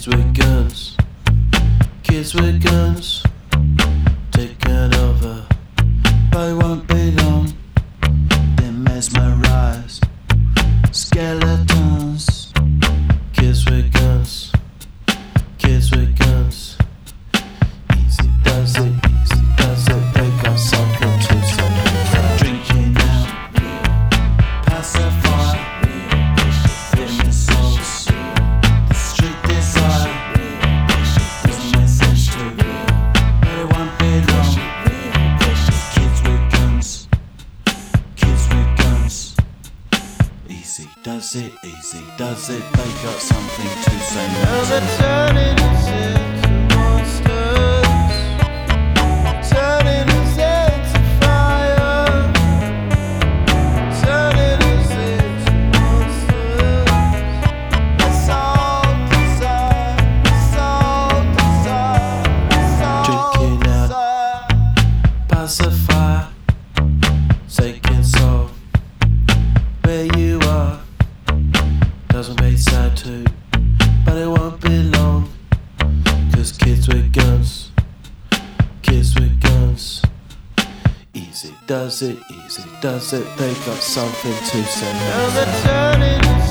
Kids with guns, kids with guns, taking over, but it won't be long. They're mesmerized, skeletons. Kids with guns, kids with guns. Easy does it, they got something to say. Drinking out, pacify, feeling souls. The street desire, there's a message too, but it won't be long. Kids with guns, kids with guns. Easy does it, they got something to say. Now they're turning us into monsters, turning us into fire, turning us into monsters. That's all desire, that's all desire, that's all drinking out, pacify, taking soul. Where you are doesn't make sad too, but it won't be long. Cause kids with guns, kids with guns. Easy does it, they got something to say. Now they're turning